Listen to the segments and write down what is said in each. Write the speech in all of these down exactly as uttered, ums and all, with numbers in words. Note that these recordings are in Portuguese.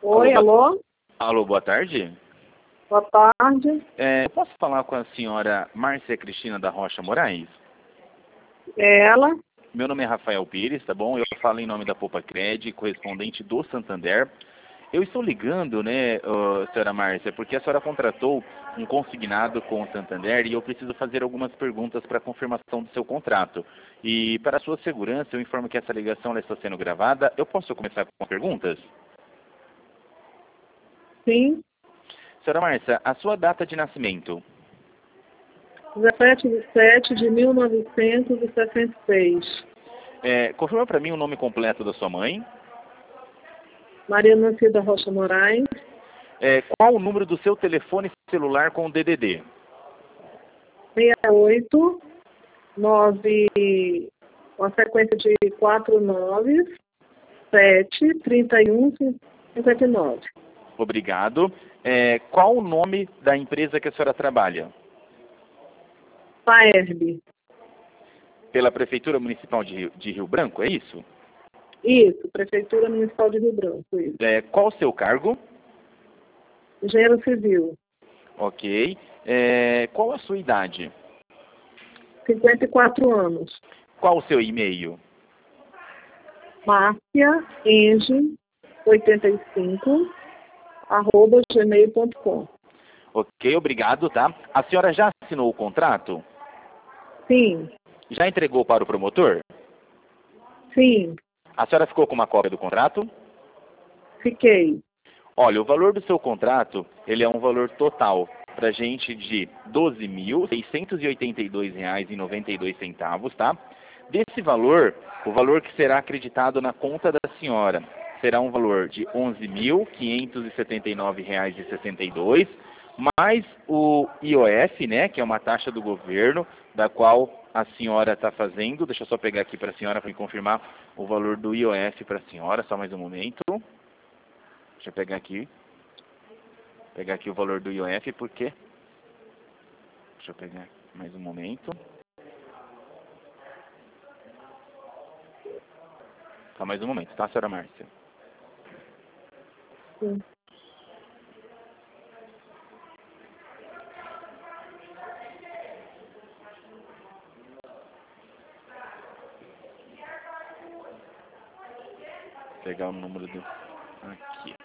Oi, Alô, boa... alô? Alô, boa tarde. Boa tarde. É, eu posso falar com a senhora Márcia Cristina da Rocha Moraes? É ela? Meu nome é Rafael Pires, tá bom? Eu falo em nome da Poupa Cred, correspondente do Santander. Eu estou ligando, né, uh, senhora Márcia, porque a senhora contratou um consignado com o Santander e eu preciso fazer algumas perguntas para confirmação do seu contrato. E para a sua segurança, eu informo que essa ligação ela está sendo gravada. Eu posso começar com perguntas? Sim. Senhora Márcia, a sua data de nascimento? dezessete de sete de mil novecentos e sessenta e seis. É, confirma para mim o nome completo da sua mãe. Maria Nascida Rocha Moraes. É, qual o número do seu telefone celular com o D D D? seis oito nove, uma sequência de quatro nove sete trinta e um cinquenta e nove. Obrigado. É, qual o nome da empresa que a senhora trabalha? Faerb. Pela Prefeitura Municipal de Rio, de Rio Branco, é isso? Isso, Prefeitura Municipal de Rio Branco. Isso. É, qual o seu cargo? Engenheiro Civil. Ok. É, qual a sua idade? cinquenta e quatro anos. Qual o seu e-mail? Márcia Enge oitenta e cinco arroba gmail ponto com. Ok, obrigado, tá? A senhora já assinou o contrato? Sim, Já entregou para o promotor? sim, A senhora ficou com uma cópia do contrato? fiquei. Olha, o valor do seu contrato, ele é um valor total para gente de doze mil seiscentos e oitenta e dois reais e noventa e dois centavos, tá? Desse valor, o valor que será acreditado na conta da senhora será um valor de onze mil quinhentos e setenta e nove reais e sessenta e dois, mais o I O F, né, que é uma taxa do governo, da qual a senhora está fazendo. Deixa eu só pegar aqui para a senhora para me confirmar o valor do I O F para a senhora, só mais um momento. Deixa eu pegar aqui. Pegar aqui o valor do I O F, porque... Deixa eu pegar mais um momento. Só mais um momento, tá, senhora Márcia? Sim. Vou pegar o número do... Aqui.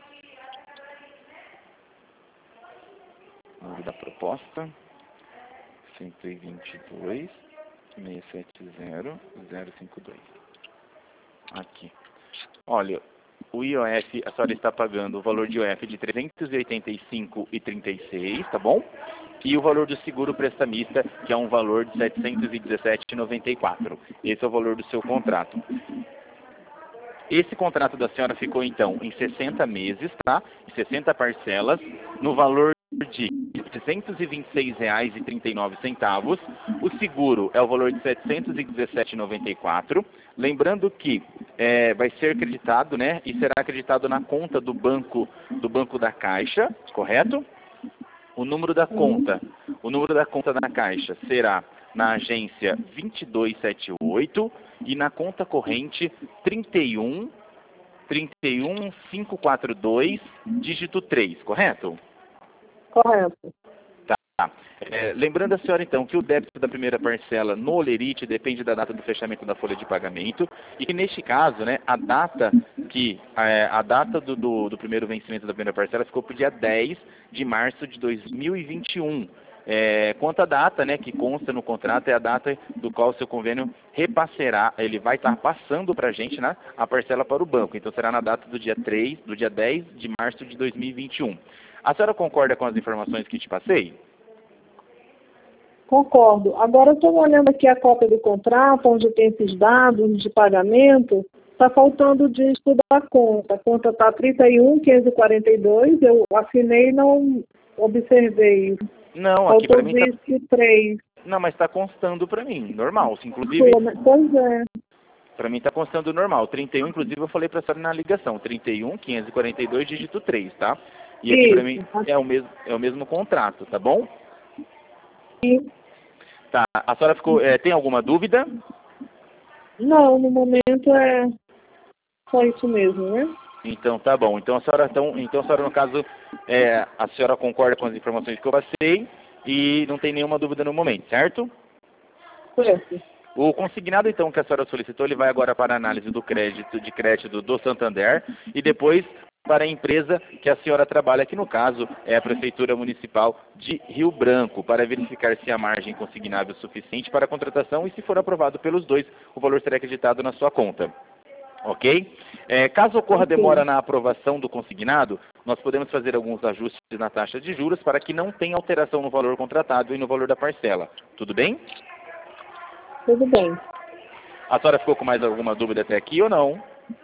O número da proposta. cento e vinte e dois, seiscentos e setenta, zero cinco dois. Aqui. Olha, o I O F, a senhora está pagando o valor de I O F de trezentos e oitenta e cinco reais e trinta e seis centavos, tá bom? E o valor do seguro prestamista, que é um valor de setecentos e dezessete reais e noventa e quatro centavos. Esse é o valor do seu contrato. Esse contrato da senhora ficou, então, em sessenta meses, tá? Em sessenta parcelas, no valor de setecentos e vinte e seis reais e trinta e nove centavos. O seguro é o valor de setecentos e dezessete reais e noventa e quatro centavos. Lembrando que é, vai ser acreditado, né? E será acreditado na conta do banco, do banco da Caixa, correto? O número da conta, o número da conta da Caixa será na agência vinte e dois setenta e oito e na conta corrente trinta e um, trinta e um, quinhentos e quarenta e dois, dígito três, correto? Correto. Tá. É, lembrando a senhora, então, que o débito da primeira parcela no Olerite depende da data do fechamento da folha de pagamento e que, neste caso, né, a data, que, é, a data do, do, do primeiro vencimento da primeira parcela ficou para o dia dez de março de dois mil e vinte e um. É, quanto à data, né, que consta no contrato, é a data do qual o seu convênio repassará, ele vai estar passando para a gente, né, a parcela para o banco. Então, será na data do dia três, do dia dez de março de dois mil e vinte e um. A senhora concorda com as informações que te passei? Concordo. Agora eu estou olhando aqui a cópia do contrato, onde tem esses dados de pagamento. Está faltando o dígito da conta. A conta está trinta e um, quinhentos e quarenta e dois. Eu assinei e não observei. Não, aqui para mim tá... dígito três. Não, mas está constando para mim, normal. Inclusive, Pois é. para mim está constando normal. trinta e um, inclusive, eu falei para a senhora na ligação. trinta e um, quinhentos e quarenta e dois, dígito três, tá? E aqui para mim é o mesmo, é o mesmo contrato, tá bom? Sim. Tá. A senhora ficou, é, tem alguma dúvida? Não, no momento é só isso mesmo, né? Então tá bom. Então a senhora, então, então, a senhora no caso, é, a senhora concorda com as informações que eu passei e não tem nenhuma dúvida no momento, certo? Certo. O consignado, então, que a senhora solicitou, ele vai agora para a análise do crédito, de crédito do Santander e depois para a empresa que a senhora trabalha, que no caso é a Prefeitura Municipal de Rio Branco, para verificar se a margem consignável é suficiente para a contratação e se for aprovado pelos dois, o valor será acreditado na sua conta. Ok? É, caso ocorra demora na aprovação do consignado, nós podemos fazer alguns ajustes na taxa de juros para que não tenha alteração no valor contratado e no valor da parcela. Tudo bem? Tudo bem. A senhora ficou com mais alguma dúvida até aqui ou não?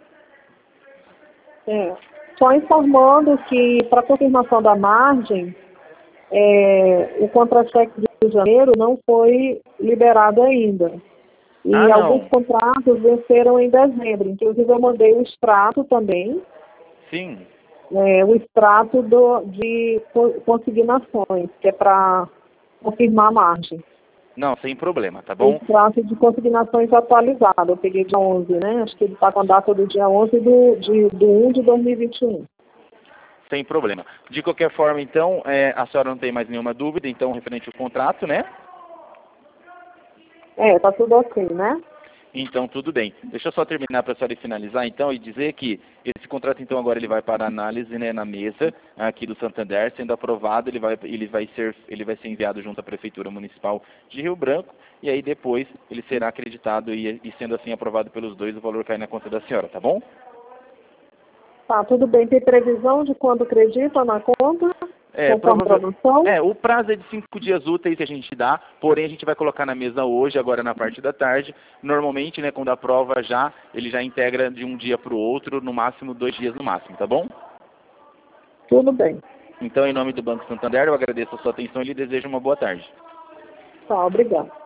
É, só informando que, para confirmação da margem, é, o contra-cheque de janeiro não foi liberado ainda. E Ah, alguns não. contratos venceram em dezembro. Inclusive, eu mandei o extrato também, Sim. é, o extrato do, de consignações, que é para confirmar a margem. Não, sem problema, tá O bom? extrato de consignações atualizado. Eu peguei dia onze, né? Acho que ele está com a data do dia onze do, de, do um de dois mil e vinte e um. Sem problema. De qualquer forma, então, é, a senhora não tem mais nenhuma dúvida, então, referente ao contrato, né? É, tá tudo ok, né? Então, tudo bem. Deixa eu só terminar para a senhora finalizar, então, e dizer que esse contrato, então, agora ele vai para análise, né, na mesa aqui do Santander, sendo aprovado, ele vai, ele vai ser, ele vai ser enviado junto à Prefeitura Municipal de Rio Branco, e aí depois ele será acreditado e, e sendo assim aprovado pelos dois, o valor cai na conta da senhora, tá bom? Tá, tudo bem. Tem previsão de quando acredita na conta? É, Conforme prova... produção? é, o prazo é de cinco dias úteis que a gente dá, porém a gente vai colocar na mesa hoje, agora na parte da tarde. Normalmente, né, quando a prova já, ele já integra de um dia para o outro, no máximo dois dias no máximo, tá bom? Tudo bem. Então, em nome do Banco Santander, eu agradeço a sua atenção e lhe desejo uma boa tarde. Tá, obrigado.